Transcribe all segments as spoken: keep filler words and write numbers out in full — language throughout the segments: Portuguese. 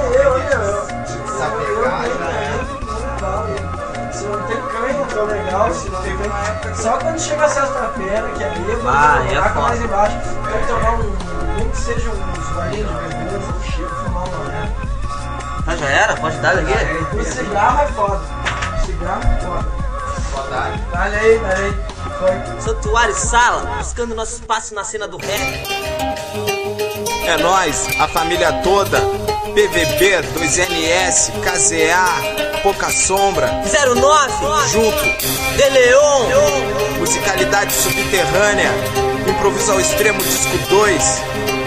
eu, eu. Desapegar já é. Se não tem canha, tô legal. Se não tem... Só quando chega a sexta-feira, que aí eu vou Ah, é colocar foda. mais embaixo. Quero tomar um. Nem que seja uns golinhos de bebida, um chico, fumar uma, né? Ah, já era? Pode dar aqui? O cigarro é foda. O cigarro é foda. Saudade. Dale aí, dale aí. Foi. Santuário Sala, buscando nosso espaço na cena do rap. É nóis, a família toda. P V B, dois N S, K Z A, Pouca Sombra. zero nove, Junto, De Leon. musicalidade subterrânea. Improviso ao extremo, disco dois.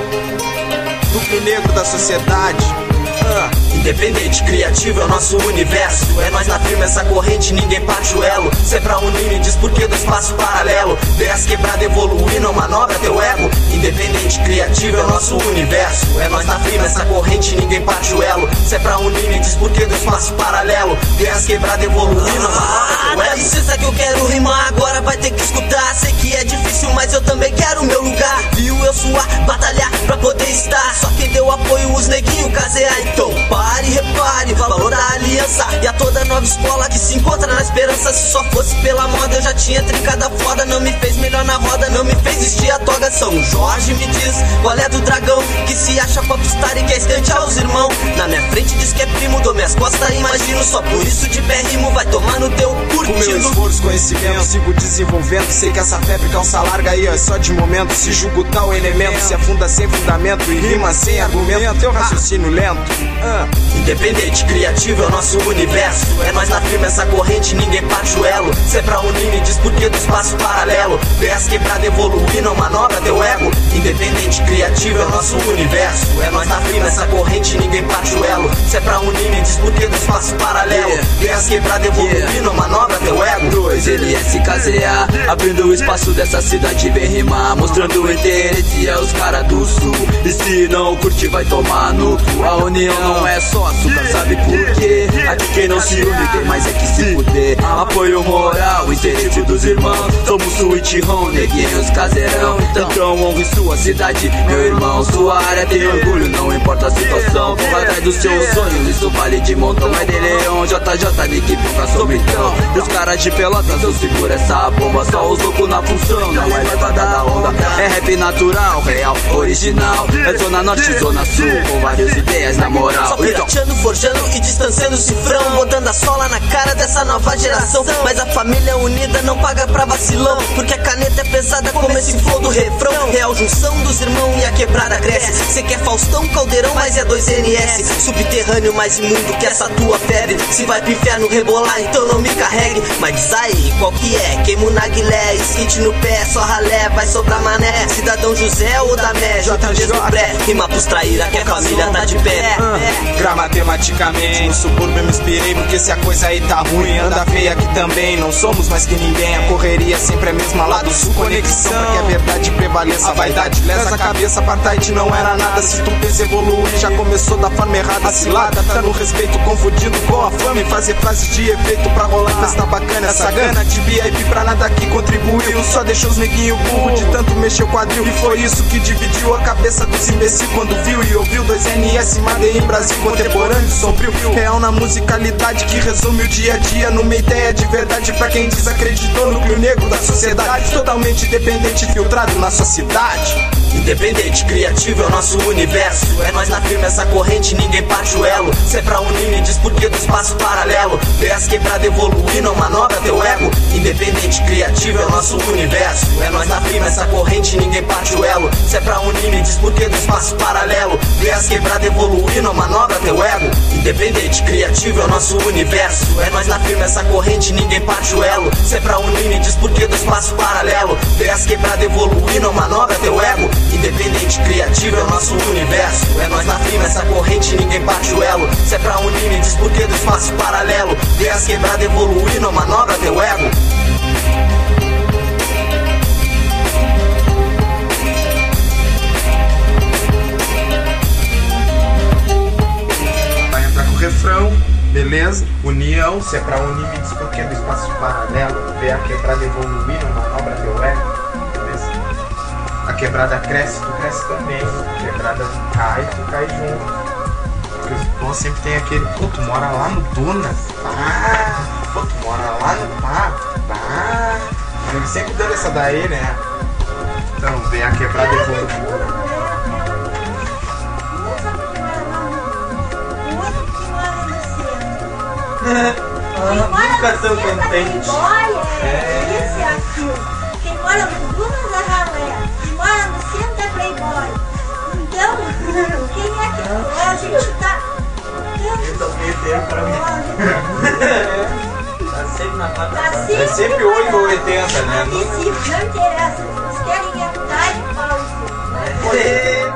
Núcleo negro da sociedade. Ah. Independente, criativo é o nosso universo. É nós na firma, essa corrente, ninguém parte o elo. Cê pra unir, me diz por que do espaço paralelo. Ideias quebradas, evoluir, não manobra teu ego. Independente, criativo é o nosso universo. É nós na firma, essa corrente, ninguém parte o elo. Cê pra unir, me diz por que do espaço paralelo. Ideias quebradas, evoluir, não manobra teu ego. Dá licença que eu quero rimar, agora vai ter que escutar. Sei que é difícil, mas eu também quero o meu lugar. Viu eu suar, batalhar pra poder estar. Só quem deu apoio, os neguinhos, K Z A. Então pare, repare, valor da aliança. E a toda nova escola que se encontra na esperança. Se só fosse pela moda eu já tinha trincado a foda. Não me fez melhor na roda, não me fez vestir a toga. São Jorge me diz qual é do dragão, que se acha popstar e quer escantear os irmãos. Na minha frente diz que é primo, dou minhas costas, imagino. Só por isso de pé rimo, vai tomar no teu curtindo. Com meu esforço, conhecimento, sigo desenvolvendo. Sei que essa febre calça larga aí é só de momento. Se julgo tal elemento, se afunda sem fundamento e rima sem argumento. Teu raciocínio lento. Ah. Independente, criativo é o nosso universo. É nós na firma, essa corrente, ninguém parte o elo. Cê pra unir, me diz por que do espaço paralelo. Ideias quebradas, evoluir, não manobra teu ego. Independente, criativo é o nosso universo. É nós na firma, essa corrente, ninguém parte o elo. Cê pra unir, me diz por que do espaço paralelo. Ideias quebradas, evoluir, não manobra teu ego. dois L S K Z A, abrindo o espaço dessa cidade, vem rimar, mostrando o interesse é os caras do sul. E se não curte vai tomar no cu. A união não é só açúcar, sabe por quê? Aqui quem não se une tem mais é que se fuder. Apoio moral, interesse dos irmãos. Somos Sweet Home, neguinhos caseirão. Então honre sua cidade, meu irmão. Sua área tem orgulho, não importa a situação. Corra atrás dos seus sonhos, isso vale de montão. É De Leon, J J, Nick, Pouca Sombra então. E os caras de Pelotas, eu seguro essa bomba. Só os loucos na função, não é levada da onda. É rap natural, real, original. É zona norte, zona sul, com várias ideias na moral. Só pirateando, forjando e distanciando o cifrão, botando a sola na cara dessa nova geração. Mas a família unida não paga pra vacilão, porque a caneta é pesada como esse flow do refrão. Real junção dos irmãos e a quebrada cresce. Cê quer Faustão, Caldeirão, mas é dois N S. Subterrâneo mais imundo que essa tua febre. Se vai pro inferno rebolar, então não me carregue. Mas diz aí, qual que é? Queimo na guilé, skate no pé, só ralé, vai sobrar mané. Cidadão José ou da média, J J pré. Rima pros traíra que a família tá de pé. Gra matematicamente, no subúrbio me inspirei, porque se a coisa aí tá ruim, anda feia aqui também. Não somos mais que ninguém, a correria sempre é a mesma lá do sul. Conexão, pra que a verdade prevaleça, a vaidade lesa a cabeça. Apartheid não era nada, se tu pensa evoluir, já começou da forma errada. A cilada tá no respeito, confundido com a fama. E fazer frases de efeito pra rolar festa bacana. Essa gana de V I P pra nada que contribuiu, só deixou os neguinho burro de tanto mexer o quadril. E foi isso que dividiu a cabeça dos imbecil quando viu e ouviu dois N S, Made em Brasil, contemporâneo, sombrio. Real na musicalidade que resume o dia a dia numa ideia de verdade pra quem desacreditou. Núcleo negro da sociedade, totalmente independente, filtrado na sua cidade. Independente, criativo é o nosso universo. É nós na firma, essa corrente, ninguém parte o elo. Cê pra unir, me diz por que do espaço paralelo. Ideias quebradas, evoluir, não manobra teu ego. Independente, criativo é o nosso universo. É nós na firma, essa corrente, ninguém parte o elo. Cê pra unir, me diz por que do espaço paralelo. Ideias quebradas, evoluir, não manobra teu ego. Independente, criativo é o nosso universo. É nós na firma, essa corrente, ninguém parte o elo. Cê pra unir, me diz por que do espaço paralelo. Ideias quebradas, evoluir, não manobra teu ego. Independente, criativo é o nosso universo. É nós na firma, essa corrente, ninguém parte o elo. Cê pra unir, me diz por que do espaço paralelo. Ideias quebradas, evoluir, não manobra teu ego. Vai entrar com o refrão, beleza? União, se é pra unir, me diz por que do espaço paralelo. Ver a quebrada evoluir, não manobra teu ego. A quebrada cresce, tu cresce também. A quebrada cai, tu cai junto. Porque irmão sempre tem aquele, pô, tu mora lá no Duna. Ah, pô, tu mora lá no Pá. Ah, ele sempre dando essa daí, né? Então, vem a quebrada e vou. Nunca tão contente. É isso e aquilo. Quem mora no Dunas é ralé. Quem mora no centro é playboy. Então, quem é que a gente tá. Eu tô meio pra mim. Tá sempre na parte da Tá parte. sempre É sempre oito ou oitenta, né? Não interessa. Eles querem entrar e pau. É.